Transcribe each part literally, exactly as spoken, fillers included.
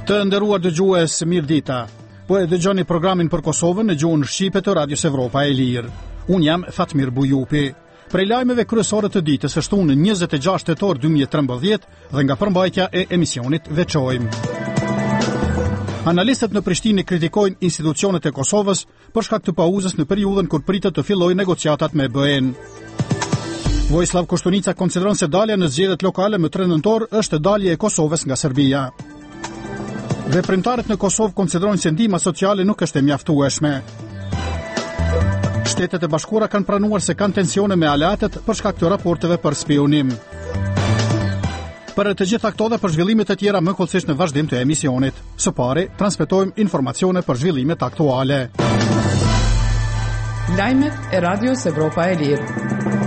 Të nderuar dëgjues, mirëdita. Po e dëgjoni programin për Kosovën në gjuhën shqipe të Radios Evropa e Lirë. Unë jam Fatmir Bujupi. Prej lajmeve kryesore të ditës është unë njëzet e gjashtë tetor dy mijë e trembëdhjetë dhe nga përmbajtja e emisionit veçojmë. Analistët në Prishtinë kritikojnë institucionet e Kosovës për shkak të pauzës në periudhën kur pritet të fillojë negociatat me B E-n. Vojislav Koštunica konsideron se dalja në zgjedhjet lokale më tre nëntor është dalje e Kosovës nga Serbia. Veprimtarët në Kosovë konsiderojnë se ndihma sociale nuk është e mjaftueshme. Shtetet e Bashkuara kanë pranuar se kanë tensione me aleatët për shkak të raporteve për spionim. Për të gjitha këto dhe për zhvillimet e tjera më kollësisht në vazhdim të emisionit. Së pari, transmetojmë informacione për zhvillimet aktuale. Lajmet e Radios Evropa e Lirë.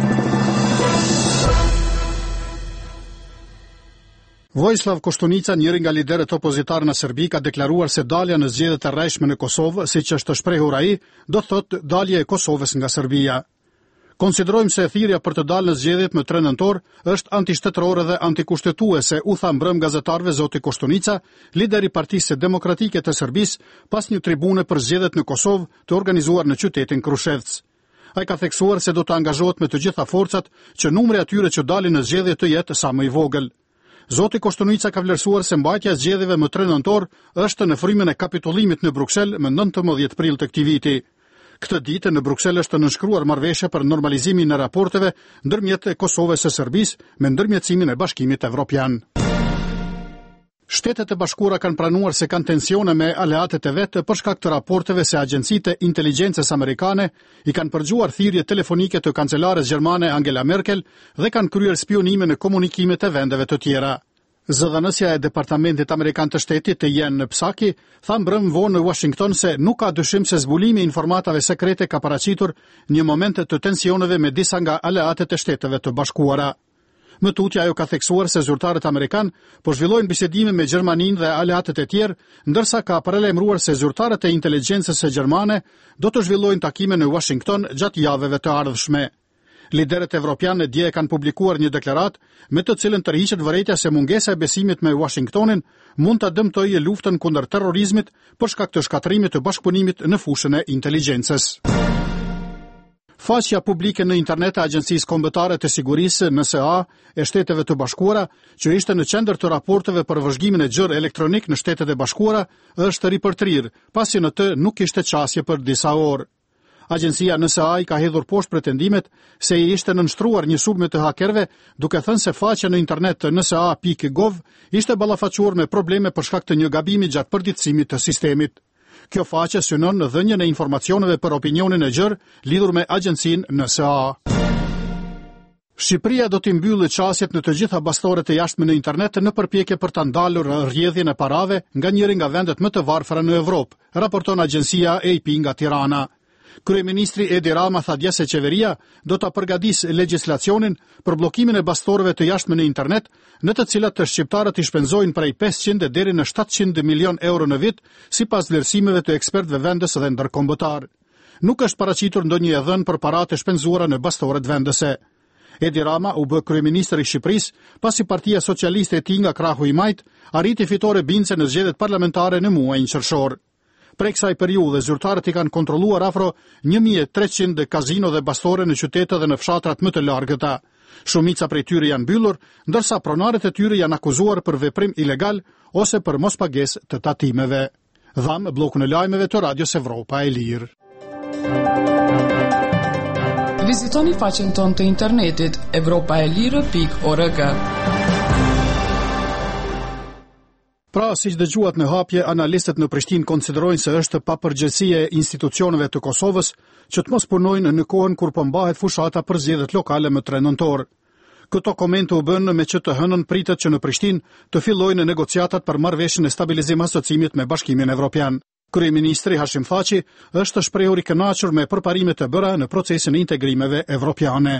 Vojislav Koštunica, njëri nga liderët opozitarë në Serbi, ka deklaruar se dalja në zgjedhjet e rrejshme në Kosovë, siç është shprehur ai, do thotë dalje e Kosovës nga Serbia. Konsiderojmë se thirrja për të dalë në zgjedhjet më tre nëntor është antishtetrore dhe antikushtetuese, u tha mbrëm gazetarëve zoti Koštunica, lider i Partisë Demokratike të Serbisë, pas një tribune për zgjedhjet në Kosovë të organizuar në qytetin Krushevc. Ai ka theksuar se do të angazhohet me të gjitha forcat që numri atyre që dalin në zgjedhje të jetë sa më i vogël. Zoti Koštunica ka vlerësuar se mbajtja e zgjedhjeve më tre nëntor është në frymën e kapitullimit në Bruksel më nëntëmbëdhjetë prill të këtij viti. Këtë ditë në Bruksel është nënshkruar marrëveshje për normalizimin e raporteve ndërmjet Kosovës së Serbisë me ndërmjetësimin e Bashkimit Evropian. Shtetet e Bashkuara kanë pranuar se kanë tensione me aleatët e vetë për shkak të raporteve se agjencitë e inteligjencës amerikane i kanë përgjuar thirrje telefonike të kancelares gjermane Angela Merkel dhe kanë kryer spionime në komunikimet e vendeve të tjera. Zëdhënësja e Departamentit Amerikan të Shtetit të Jen Psaki tha mbrëm vonë në Washington se nuk ka dyshim se zbulimi i informatave sekrete ka paraqitur një moment të tensioneve me disa nga aleatët e Shteteve të Bashkuara. Më tutje ajo ka theksuar se zyrtarët amerikan po zhvillojnë bisedime me Gjermaninë dhe aleatët e tjerë, ndërsa ka paralajmëruar se zyrtarët e inteligjencës së gjermane do të zhvillojnë takime në Washington gjatë javëve të ardhshme. Liderët evropianë dje kanë publikuar një deklaratë me të cilën tërhiqet vërejtja se mungesa e besimit me Washingtonin mund ta dëmtojë luftën kundër terrorizmit për shkak të shkatërimit të bashkëpunimit në fushën e inteligjencës. Faqja publike në internet e Agjencisë Kombëtare të Sigurisë N S A e Shteteve të Bashkuara, që ishte në qendër të raporteve për vëzhgimin e gjerë elektronik në Shtetet e Bashkuara, është ripërtrir, pasi në të nuk ishte qasje për disa orë. Agjencia N S A i ka hedhur poshtë pretendimet se i ishte nënshtruar një sulme të hakerëve, duke thënë se faqja në internet të N S A pikë gov ishte ballafaquar me probleme për shkak të një gabimi gjatë përditësimit të sistemit. Kjo faqe synon në dhënien e informacioneve për opinionin e gjerë lidhur me agjencinë N S A. Shqipëria do t'i mbyllë qasjet në të gjitha bastoret e jashtme në internet në përpjekje për ta ndalur rrjedhjen e parave nga njëri nga vendet më të varfra në Evropë, raporton agjencia A P nga Tirana. Kryeministri Edi Rama tha dje se qeveria do ta përgatisë legjislacionin për bllokimin e bastorëve të jashtme në internet, në të cilat të shqiptarët i shpenzojnë prej pesëqind deri në shtatëqind milion euro në vit, sipas vlerësimeve të ekspertëve vendës dhe ndërkombëtar. Nuk është paraqitur ndonjë dhënë për paratë e shpenzuara në bastoret vendese. Edi Rama u bë kryeministër i Shqipërisë pasi Partia Socialiste e tij nga krahu i majt arriti fitore bindse në zgjedhjet parlamentare në muajin qershor. Prej kësaj periudhe, zyrtarët i kanë kontrolluar afro një mijë e treqind kazino dhe bastore në qytete dhe në fshatrat më të largëta. Shumica prej tyre janë mbyllur, ndërsa pronarët e tyre janë akuzuar për veprim ilegal ose për mospagesë të tatimeve. Dham bllokun e lajmeve të Radios Evropa e Lirë. Vizitoni faqen tonë të internetit evropaelire pikë org. Pra, si që dëgjuat në hapje, analistët në Prishtinë konsiderojnë se është papërgjegjësia e institucioneve të Kosovës që të mos punojnë në kohën kur po mbahet fushata për zgjedhjet lokale më tre nëntor. Këto komente u bën me që të hënën pritet që në Prishtinë të fillojnë negociatat për marrëveshjen e stabilizim asociimit me Bashkimin Evropian. Kryeministri Hashim Thaçi është shprehur i kënaqur me përparimet e bëra në procesin e integrimeve evropiane.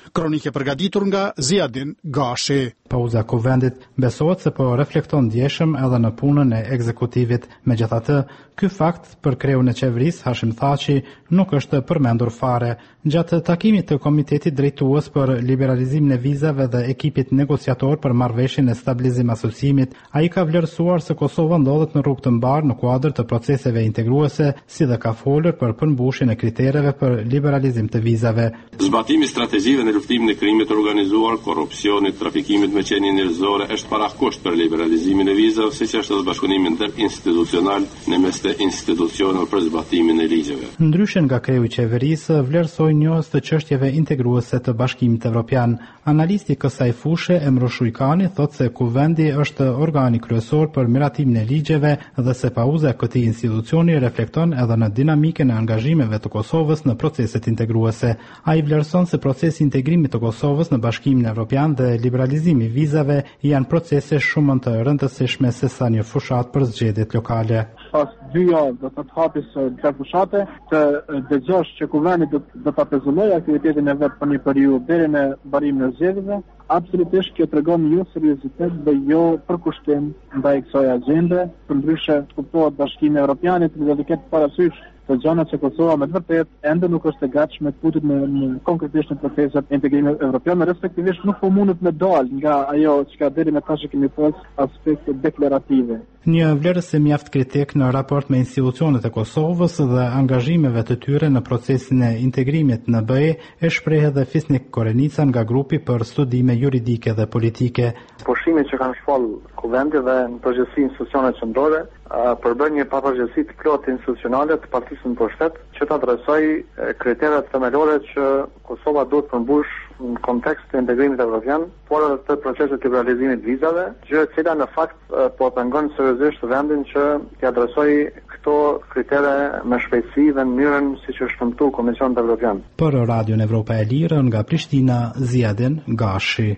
Kronike përgatitur nga Ziadin Gashi. Pauza e Kuvendit besohet se po reflekton ndjeshëm edhe në punën e ekzekutivit. Megjithatë, ky fakt për kreun e qeverisë Hashim Thaçi nuk është përmendur fare. Gjatë takimit të Komitetit Drejtues për liberalizimin e vizave dhe ekipit negociator për marrëveshjen e stabilizim asociimit, ai ka vlerësuar se Kosova ndodhet në rrugë të mbarë në kuadër të proceseve integruese, si dhe ka folur për përmbushjen e kritereve për liberalizim të vizave. Zbatimi i strategjive në luftimin e krimit të organizuar, korrupsionit, trafikimit me qenie njerëzore është parakusht për liberalizimin e vizave, siç është edhe bashkëpunimi interinstitucional në mes të institucioneve për zbatimin e ligjeve. Ndryshe nga kreu i qeverisë, vlerësoi njohës të çështjeve integruese të Bashkimit Evropian. Analisti i kësaj fushë, Emro Shujkani, thotë se Kuvendi është organi kryesor për miratimin e ligjeve dhe se pauza e këtij institucioni reflekton edhe në dinamikën e angazhimeve të Kosovës në proceset integruese. Ai vlerëson se procesi i integrimit të Kosovës në Bashkimin Evropian dhe liberalizimi i vizave janë procese shumë më të rëndësishme se sa një fushat për zgjedhjet lokale. Pas dy javë do të hapis tre fushate, të dëgjosh që Kuvendi do, do të pezullojë aktivitetin e vet për një periudhë deri në barimin e zgjedhjeve, absolutisht kjo tregon jo seriozitet dhe jo përkushtim ndaj kësaj agjende. Përndryshe kuptohet Bashkimi Evropian dhe do të ketë parasysh të gjanat që Kosova me të vërtet ende nuk është e gatshme të futet në, në konkretisht në proceset e integrimit evropian, respektivisht nuk po mundet me dal nga ajo çka deri më tash kemi pas aspekte deklarative. Një vlerësim mjaft kritik në raport me institucionet e Kosovës dhe angazhimeve të tyre në procesin e integrimit në B E e shpreh edhe Fisnik Korenica nga grupi për studime juridike dhe politike. Pushimi që kanë shpall Kuvendi dhe në përgjithësi institucionet qendrore përbën një papërgjithësi të plotë institucionale të partisë në pushtet që të adresoj kriteret themelore që Kosova duhet përmbush në kontekst të integrimit evropian, por edhe të procesit të liberalizimit vizave, gjë e cila në fakt po pengon seriozisht vendin që të adresoj këto kritere me shpejtësi dhe në mënyrën siç është premtuar Komisionit Evropian. Për Radion Evropa e Lirë nga Prishtina, Ziadin Gashi.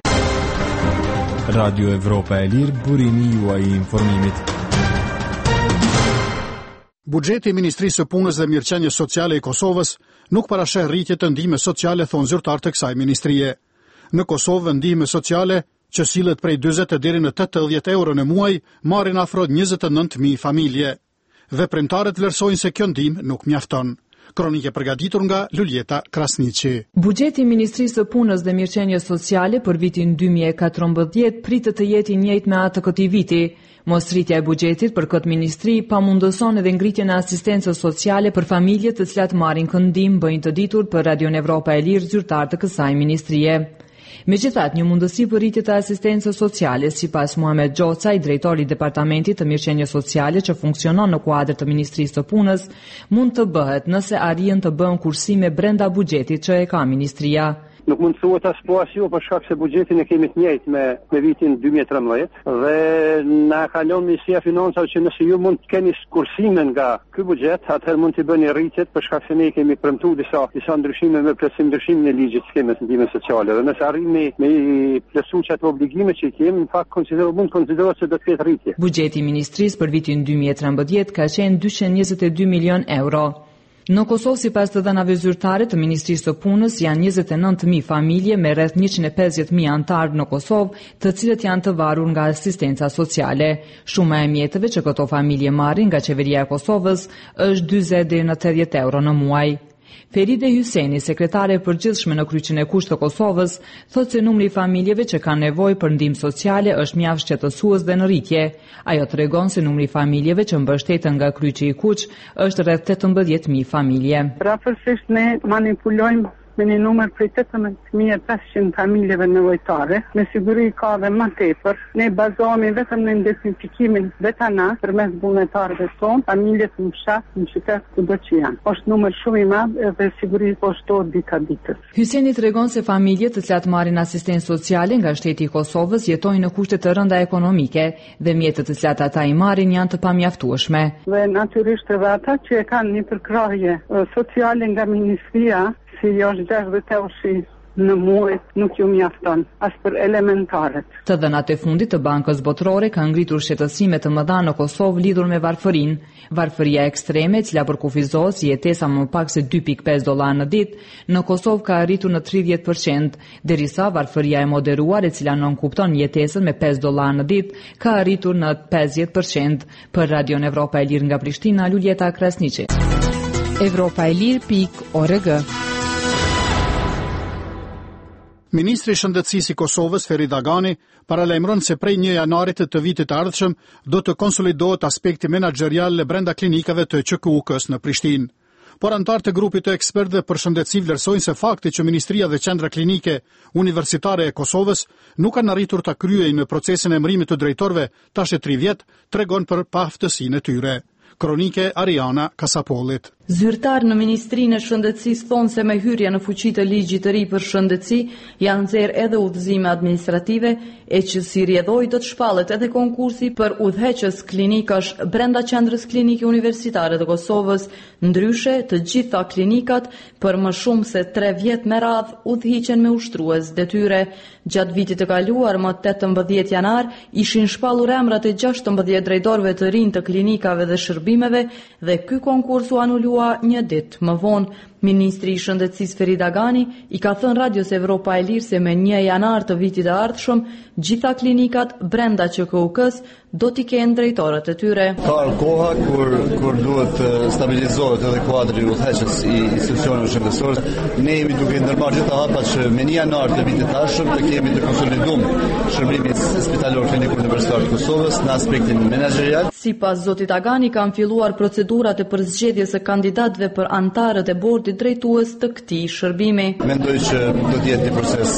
Radio Evropa e Lirë, burimi juaj i informimit. Buxheti i Ministrisë së Punës dhe Mirëqenies Sociale i Kosovës nuk parasheh rritje të ndihmës sociale, thon zyrtar të kësaj ministrie. Në Kosovë ndihmë sociale që sillet prej dyzet deri në tetëdhjetë euro në muaj marrin afro njëzet e nëntë mijë familje. Veprimtarët vlerësojnë se kjo ndihmë nuk mjafton. Kronike përgatitur nga Luljeta Krasniqi. Buxheti i Ministrisë së Punës dhe Mirëqenies Sociale për vitin dy mijë e katërmbëdhjetë pritet të jetë i njëjtë me atë këtij viti. Mosrritja e buxhetit për këtë ministri pamundëson edhe ngritjen e asistencës sociale për familjet të cilat marrin këndim, bëjnë të ditur për Radion Evropa e Lirë zyrtar të kësaj ministrie. Megjithatë, një mundësi për rritje të asistencës sociale, sipas Muhamet Gjoca, i drejtori i Departamentit të Mirëqenies Sociale që funksionon në kuadër të Ministrisë së Punës, mund të bëhet nëse arrin të bëhen kursime brenda buxhetit që e ka ministria. Nuk mund të thuhet as po as jo për shkak se buxhetin e kemi të njëjtë me, me vitin dy mijë e trembëdhjetë dhe na ka lënë Ministria e Financave që nëse ju mund të keni kursime nga ky buxhet, atëherë mund të bëni rritjet për shkak se ne kemi premtuar disa disa ndryshime me plotësim ndryshimin e ligjit të skemës ndihmës sociale dhe nëse arrini me plotësuar çato obligime që kemi, në fakt konsiderohet mund konsiderohet se do të ketë rritje. Buxheti i ministrisë për vitin dy mijë e trembëdhjetë ka qenë dyqind e njëzet e dy milion euro. Në Kosovë, sipas të dhënave zyrtare të Ministrisë së Punës, janë njëzet e nëntë mijë familje me rreth njëqind e pesëdhjetë mijë anëtarë në Kosovë, të cilët janë të varur nga asistenca sociale. Shuma e mjeteve që këto familje marrin nga qeveria e Kosovës është dyzet deri në tetëdhjetë euro në muaj. Feride Hyseni, sekretare e përgjithshme në Kryqin e Kushtë të Kosovës, thotë se numri i familjeve që kanë nevojë për ndihmë sociale është mjaft shqetësues dhe në rritje. Ajo tregon se numri i familjeve që mbështeten nga Kryqi i Kuq është rreth tetëmbëdhjetë mijë familje. Rafërsisht ne manipulojmë me një numër prej tetëmbëdhjetë mijë e pesëqind familjeve nevojtare, me siguri ka dhe më tepër. Ne bazohemi vetëm në identifikimin vetanat përmes vullnetarëve tonë, familjet në fshat, në qytet, kudo që janë. Është numër shumë i madh dhe siguri po shtohet ditë ditës. Hyseni tregon se familjet të cilat marrin asistencë sociale nga shteti i Kosovës jetojnë në kushte të rënda ekonomike dhe mjetet të cilat ata i marrin janë të pamjaftueshme. Dhe natyrisht edhe ata që e kanë një përkrahje sociale nga ministria, si është gjashtëdhjetë euro në muaj nuk ju mjafton as për elementaret. Të dhënat e fundit të Bankës Botërore ka ngritur shqetësime të mëdha në Kosovë lidhur me varfërinë. Varfëria ekstreme, e cila përkufizohet si jetesa më pak se dy pikë pesë dollar në ditë, në Kosovë ka arritur në tridhjetë përqind, derisa varfëria e moderuar, e cila nënkupton jetesën me pesë dollar në ditë, ka arritur në pesëdhjetë përqind. Për Radion Evropa e Lirë nga Prishtina, Luljeta Krasniqi. Evropa e Lirë pikë org. Ministri i Shëndetësisë i Kosovës, Ferit Agani, paralajmëron se prej një janarit të vitit të ardhshëm do të konsolidohet aspekti menaxherial brenda klinikave të Q K U K-s në Prishtinë. Por antarë të grupit të ekspertëve për shëndetësi vlerësojnë se fakti që Ministria dhe Qendra Klinike Universitare e Kosovës nuk kanë arritur ta kryejnë në procesin e emërimit të drejtorëve tash e tri vjet, tregon për paaftësinë e tyre. Kronike Ariana Kasapolit. Zyrtar në Ministrinë e Shëndetësisë thonë se me hyrje në fuqi të ligjit të ri për shëndetësi janë nxjerrë edhe udhëzime administrative, e që si rrjedhoi do të shpallet edhe konkursi për udhëheqës klinikash brenda Qendrës Klinike Universitare të Kosovës. Ndryshe, të gjitha klinikat për më shumë se tre vjet me radhë udhëhiqen me ushtrues detyre. Gjatë vitit të kaluar, më tetëmbëdhjetë janar, ishin shpallur emrat e gjashtëmbëdhjetë drejtorëve të rinj të klinikave dhe shërbimeve dhe ky konkurs u anulua një ditë më vonë. Ministri i Shëndetësisë Ferit Agani i ka thënë Radios Evropa e Lirë se me një janar të vitit të ardhshëm, gjitha klinikat brenda Q K U K-s do t'i kenë drejtorët e tyre. Ka koha kur kur duhet të stabilizohet edhe kuadri udhëheqës i institucioneve shëndetësore. Ne jemi duke ndërmarrë gjitha hapat që me një janar të vitit të ardhshëm të kemi të konsoliduar shërbimin spitalor klinik universitar të Kosovës në aspektin menaxherial. Sipas zotit Agani kanë filluar procedurat e përzgjedhjes së kandidatëve për antarët e bordit drejtues të këtij shërbimi. Mendoj që do të jetë një proces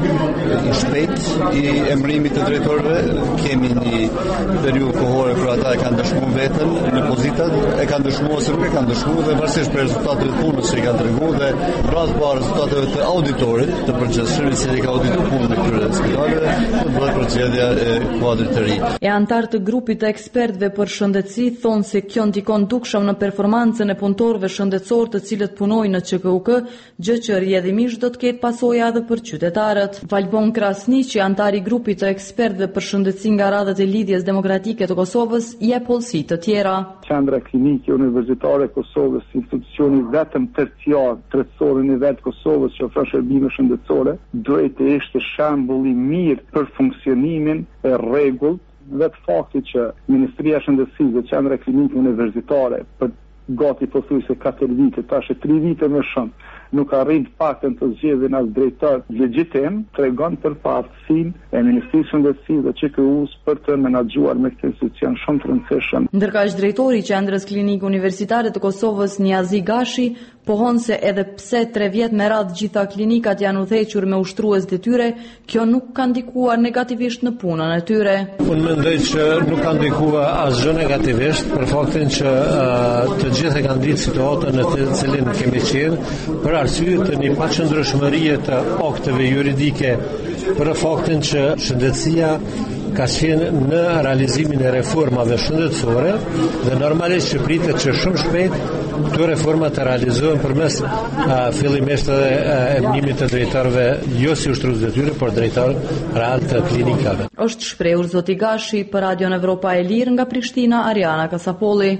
i shpejtë i emërimit të drejtorëve. Kemi një periudhë kohore kur ata e kanë dëshmuar veten në pozitat, e kanë dëshmuar ose nuk e kanë dëshmuar dhe varësisht për rezultatet e punës që i kanë treguar dhe rreth pa rezultateve të auditorit të përgjithshëm i cili ka audituar punën e këtyre spitaleve, do bëhet përgjigja e kuadrit të ri. E antar të grupit të ekspertëve për shëndetësi thonë se kjo ndikon dukshëm në performancën e punëtorëve shëndetësor të cilët punojnë në Q K U K, gjë që rrjedhimisht do të ketë pasoja edhe për qytetarët. Valbon Krasniqi, antari i grupit të ekspertëve për shëndetësi nga radhët e lidhjes demokratike të Kosovës, jep hollësi të tjera. Qendra Klinike Universitare e Kosovës, institucioni vetëm terciar tretësor në nivel të Kosovës që ofron shërbime shëndetësore, duhet të ishte shembull i mirë për funksionimin e rregullt. Vetë fakti që Ministria e Shëndetësisë dhe Qendra Klinike Universitare për gati pothuajse katër vite, tash e tri vite më shumë, nuk arrin faktën të zgjedhin as drejtor legjitim, tregon për paaftësinë e Ministrisë së Shëndetësisë dhe Q K U-s për të menaxhuar me këtë institucion shumë të rëndësishëm. Ndërkaq drejtori i Qendrës Klinike Universitare të Kosovës, Niazi Gashi, pohon se edhe pse tre vjet me radhë gjitha klinikat janë udhëhequr me ushtrues detyre, kjo nuk ka ndikuar negativisht në punën e tyre. Unë mendoj që nuk ka ndikuar asgjë negativisht për faktin që uh, të gjithë e kanë ditë situatën në të cilin kemi qenë, për arsye të një paqëndrueshmërie të akteve juridike, për faktin që shëndetësia ka qenë në realizimin e reformave shëndetësore dhe normalisht që pritet që shumë shpejt këto reforma të realizohen përmes uh, fillimisht edhe uh, emërimit të drejtorëve jo si ushtrues detyre, por drejtor real të klinikave. Është shprehur zoti Gashi për Radion Evropa e Lirë nga Prishtina, Ariana Kasapolli.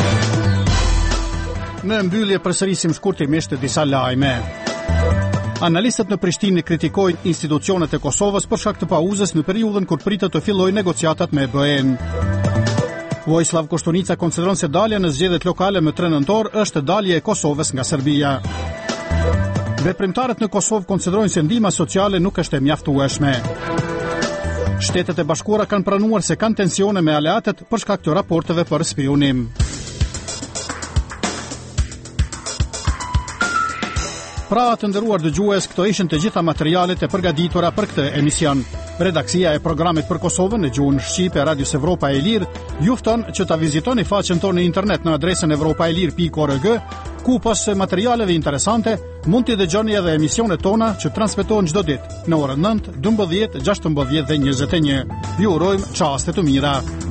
Në mbyllje përsërisim shkurtimisht disa lajme. Analistët në Prishtinë kritikojnë institucionet e Kosovës për shkak të pauzës në periudhën kur pritet të fillojë negociatat me B E-n. Vojislav Koštunica konsideron se dalja në zgjedhjet lokale më tre nëntor është dalje e Kosovës nga Serbia. Veprimtarët në Kosovë konsiderojnë se ndihma sociale nuk është e mjaftueshme. Shtetet e Bashkuara kanë pranuar se kanë tensione me aleatët për shkak të raporteve për spionim. Pra të nderuar dëgjues, këto ishin të gjitha materialet e përgatitura për këtë emision. Redaksia e programit për Kosovën në gjuhën shqipe e Radios Evropa e Lirë ju fton që ta vizitoni faqen tonë në internet në adresën evropaelir pikë org, ku pas materialeve interesante mund t'i dëgjoni edhe emisionet tona që transmetohen çdo ditë në orën nëntë, dymbëdhjetë, gjashtëmbëdhjetë dhe njëzet e një. Ju urojmë çaste të mira.